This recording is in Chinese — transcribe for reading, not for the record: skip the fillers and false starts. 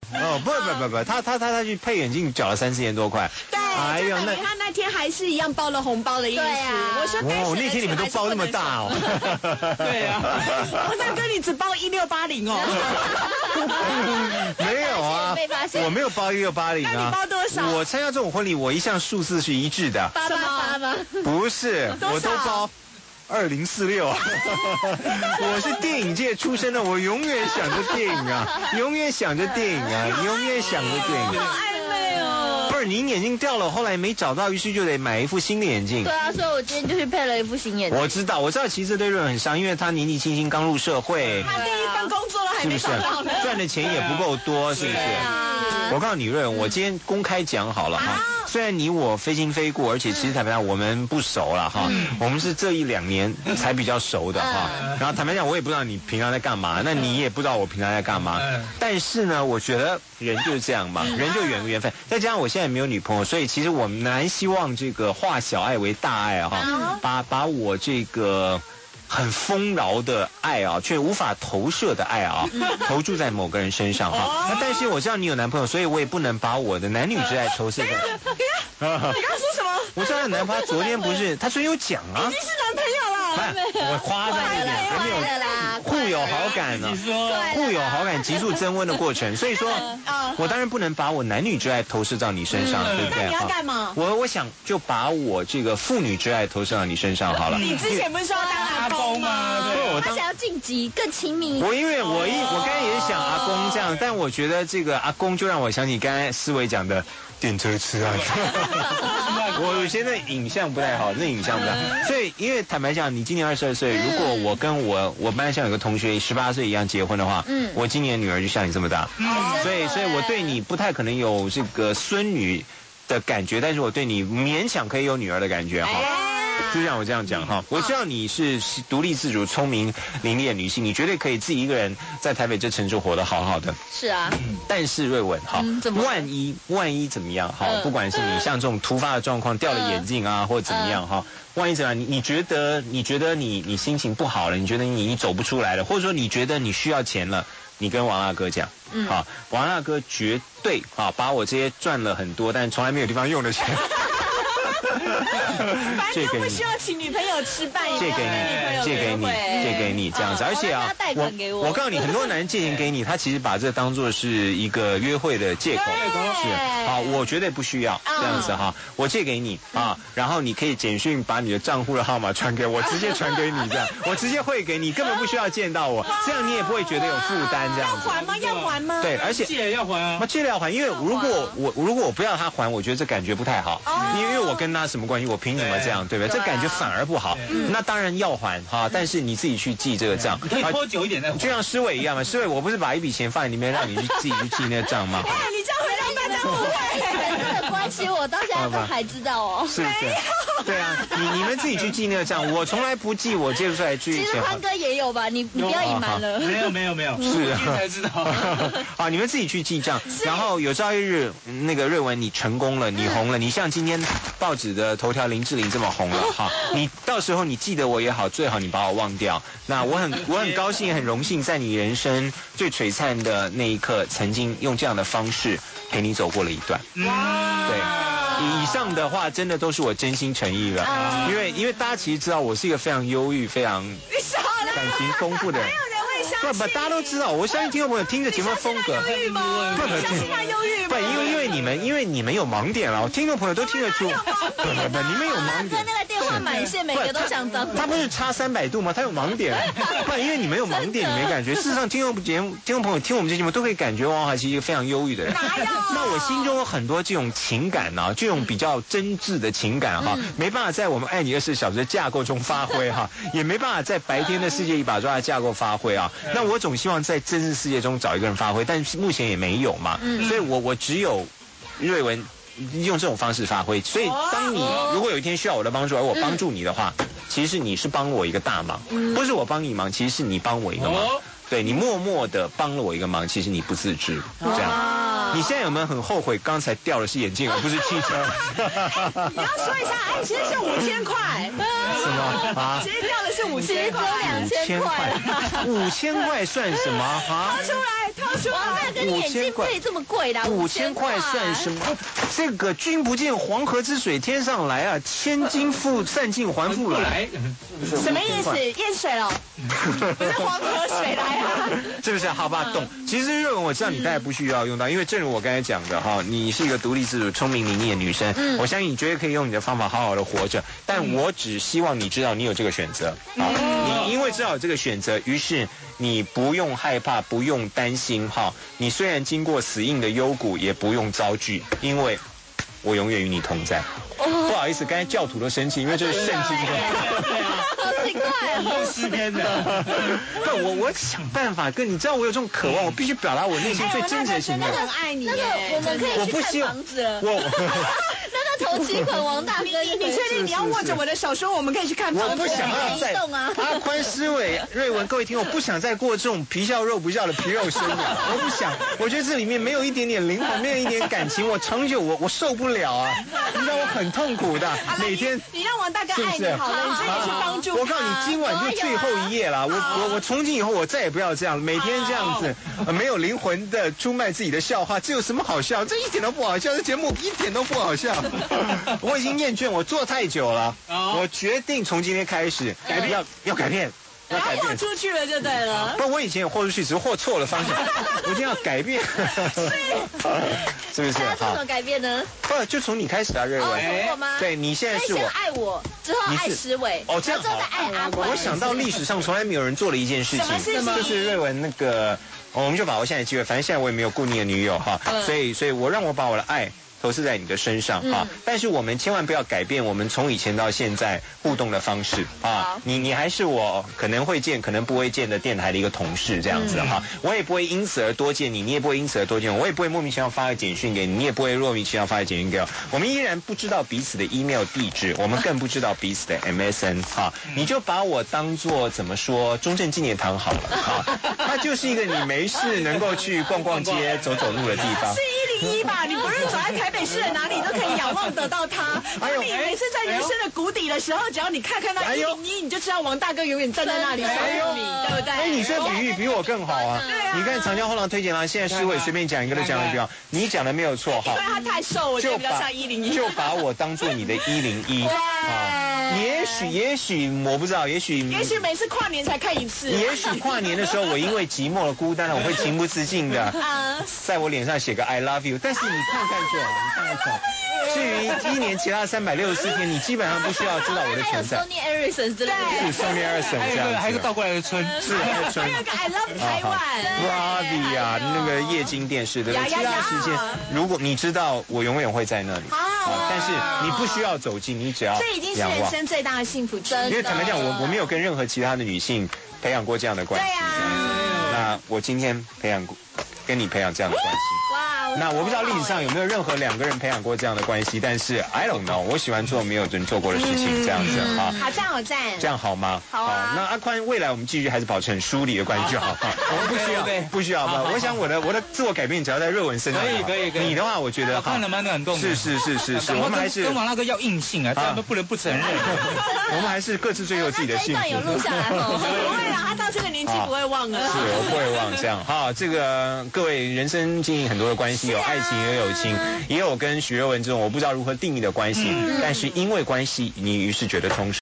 哦，不，他去配眼镜缴了3-4千多块。 对，哎呦，那他那天还是一样包了红包的意思。对啊，我说那天你们都包那么大哦。 对啊，王大哥你只包1680哦。 没有啊，我没有包1680啊。 那你包多少？ 我参加这种婚礼，我一向数字是一致的。 888吗？ 不是，我都包2046。我是电影界出身的，我永远想着电影啊，永远想着电影啊，永远想着电影。 好暧昧哦。 不是，您眼镜掉了，后来没找到，于是就得买一副新的眼镜。 对啊，所以我今天就去配了一副新眼镜。 我知道，其实这对瑞文很伤，因为他年纪轻轻刚入社会。 他第一份工作都还没找到呢， 赚的钱也不够多，是不是？我告诉你，瑞文，我今天公开讲好了哈。虽然你我非亲非故，而且其实坦白讲我们不熟了哈，我们是这1-2年才比较熟的哈。然后坦白讲，我也不知道你平常在干嘛，那你也不知道我平常在干嘛。但是呢，我觉得人就是这样嘛，人就缘分。再加上我现在没有女朋友，所以其实我蛮希望这个化小爱为大爱哈，把我这个很丰饶的爱啊，却无法投射的爱啊，投注在某个人身上哈。那但是我知道你有男朋友，所以我也不能把我的男女之爱投射在。 你刚刚说什么？ 我知道你男朋友昨天不是，他昨天有讲啊， 已经是男朋友了。 我夸张一点，还没有互有好感呢，互有好感急速增温的过程。所以说，我当然不能把我男女之爱投射到你身上，对不对？ 那你要干嘛？ 我想就把我这个父女之爱投射到你身上好了。 你之前不是说要当阿公吗？ 对，他想要晋级更亲密。 我刚才也想阿公这样，但我觉得这个阿公就让我想起刚才思维讲的电车痴汉。我现在影像不太好，那影像不太好，所以因为坦白讲，你今年22岁，如果我跟我班上有个同学18岁一样结婚的话，我今年女儿就像你这么大，所以我对你不太可能有这个孙女的感觉，但是我对你勉强可以有女儿的感觉哈。就像我这样讲哈，我知道你是独立自主、聪明伶俐的女性，你绝对可以自己一个人在台北这城市活得好好的。 是啊， 但是瑞文哈，万一怎么样哈？不管是你像这种突发的状况掉了眼镜啊，或者怎么样哈，万一怎么样？你觉得你心情不好了？你觉得你走不出来了？或者说你觉得你需要钱了？你跟王大哥讲，好，王大哥绝对啊，把我这些赚了很多，但从来没有地方用的钱。 反正又不需要请女朋友吃饭， 借给你这样子，而且啊，我告诉你，很多男人借钱给你，他其实把这当作是一个约会的借口，是啊，我绝对不需要这样子哈，我借给你啊，然后你可以简讯把你的账户的号码传给我，直接传给你这样，我直接汇给你，根本不需要见到我，这样你也不会觉得有负担这样子。 要还吗？ 对，而且借了要还啊， 借了要还，因为如果我不要他还，我觉得这感觉不太好，因为我跟他什么关系，我凭什么这样，对不对？这感觉反而不好。那当然要还哈，但是你自己去记这个账， 可以拖久一点再还。 就像施伟一样嘛，施伟我不是把一笔钱放在里面让你自己去记那个账吗？ 你这样会让大家误会。 这个关系我到现在都还知道哦。 是，对啊，你们自己去记那个账，我从来不记，我借不出来去。 其实宽哥也有吧，你不要隐瞒了。 没有， 是才知道。 好，你们自己去记账，然后有朝一日那个瑞文你成功了，你红了，你像今天报纸的头条林志玲这么红了哈，你到时候你记得我也好，最好你把我忘掉。那我很高兴，很荣幸，在你人生最璀璨的那一刻，曾经用这样的方式陪你走过了一段。对，以上的话真的都是我真心诚意的，因为大家其实知道我是一个非常忧郁、非常感情丰富的人。不，大家都知道，我相信听众朋友听着节目的风格，因为你们有盲点了，听众朋友都听得出，不，你们有盲点。 那个电话满线，每个都想当。 他不是差300度吗？他有盲点，不，因为你们有盲点，你没感觉。事实上，听众朋友听我们这节目都可以感觉王海是一个非常忧郁的人。那我心中有很多这种情感啊，这种比较真挚的情感哈，没办法在我们爱你24小时的架构中发挥哈，也没办法在白天的世界一把抓的架构发挥啊。那我总希望在真实世界中找一个人发挥，但是目前也没有嘛，所以我只有瑞文用这种方式发挥。所以当你如果有一天需要我的帮助，而我帮助你的话，其实你是帮我一个大忙，不是我帮你忙，其实是你帮我一个忙。对，你默默的帮了我一个忙，其实你不自知，这样。 你现在有没有很后悔刚才掉的是眼镜而不是汽车？ 你要说一下，哎，其实是5000块。 什么啊？ 其实掉的是5000块 ，2000块 ，5000块算什么啊？ 掏出来， 王大哥，你眼镜配这么贵的 ，5000块算什么？这个君不见黄河之水天上来啊，千金散尽还复来。 什么意思？验水了？不是黄河水来啊？ 是不是？好吧，懂。其实瑞文，我知道你大概不需要用到，因为正如我刚才讲的哈，你是一个独立自主、聪明伶俐的女生，我相信你绝对可以用你的方法好好的活着。但我只希望你知道你有这个选择啊，你因为知道有这个选择，于是你不用害怕，不用担心哈。你虽然经过死硬的幽谷，也不用遭拒，因为我永远与你同在。不好意思，刚才教徒都生气，因为这是圣经的。 好奇怪哦， 诗篇的。 不，我想办法跟你知道，我有这种渴望，我必须表达我内心最真实的情感。 真的很爱你。 那个我们可以去看房子了。那头期款王大哥， 你确定你要握着我的手说我们可以去看房子？ 我不想要再阿宽、施伟、瑞文，各位听，我不想再过这种皮笑肉不笑的皮肉生活，我不想。我觉得这里面没有一点点灵魂，没有一点感情，我长久我受不了啊！你知道我很痛苦的，每天。 你让王大哥爱你好了，你自己去帮助他。 我告诉你，今晚就最后一夜了。我从今以后我再也不要这样，每天这样子没有灵魂的出卖自己的笑话，这有什么好笑？这一点都不好笑，这节目一点都不好笑。我已经厌倦，我做太久了，我决定从今天开始要改变。 然后豁出去了就对了。 不，我以前也豁出去，只是豁错了方向。我一定要改变，是不是？ 他怎么改变呢？ 不，就从你开始啊，瑞文。 从我吗？ 对，你现在是我。 先爱我，之后爱施伟。 哦，这样好。 之后再爱阿宽。 我想到历史上从来没有人做了一件事情，就是瑞文那个，我们就把握现在的机会，反正现在我也没有固定的女友哈，所以我让我把我的爱投射在你的身上啊！但是我们千万不要改变我们从以前到现在互动的方式啊！你还是我可能会见可能不会见的电台的一个同事这样子哈，我也不会因此而多见你，你也不会因此而多见我，我也不会莫名其妙发个简讯给你，你也不会莫名其妙发个简讯给我。我们依然不知道彼此的 email 地址，我们更不知道彼此的 MSN 哈，你就把我当作怎么说中正纪念堂好了哈，它就是一个你没事能够去逛逛街、走走路的地方。 是101吧？你不是走在台北市的哪里都可以仰望得到它。你每次在人生的谷底的时候，只要你看到101，你就知道王大哥永远站在那里守护你，对不对？ 哎，你这比喻比我更好啊！你看长江后浪推荐了，现在施伟随便讲一个都讲一个，你讲的没有错哈。 因为他太瘦，我觉得比较像101。 就把我当做你的101啊！也许我不知道，也许每次跨年才看一次。 也许跨年的时候，我因为寂寞了、孤单了，我会情不自禁的在我脸上写个 I love you。但是你看看就好，你看看就好。至于一年其他364天，你基本上不需要知道我的存在。 Sony Ericsson 之类的， 是 Sony Ericsson 这样子。 还有一个倒过来的村， 是还有村。 还有个 I love 台湾 ，Ravi 啊，那个液晶电视对不对？其他时间，如果你知道我永远会在那里，但是你不需要走近，你只要这已经是人生最大的幸福，真的。 因为坦白讲，我没有跟任何其他的女性培养过这样的关系，那我今天跟你培养这样的关系。哇！那我不知道历史上有没有任何2个人培养过这样的关系，但是 I don't know， 我喜欢做没有人做过的事情，这样子哈。 好赞好赞。 这样好吗？ 好啊。 那阿宽，未来我们继续还是保持很疏离的关系就好。我们不需要。我想我的自我改变只要在热文身上。 可以。 你的话，我觉得看得蛮感动。 是。我们还是跟王大哥要硬性啊，这样都不能不承认。 我们还是各自追求自己的幸福。 有录下来哦。 不会啦，他到这个年纪不会忘了。 是，我不会忘这样。好，这个各位人生经营很多的关系，有爱情，也有友情，也有跟许瑞文这种我不知道如何定义的关系，但是因为关系，你于是觉得充实。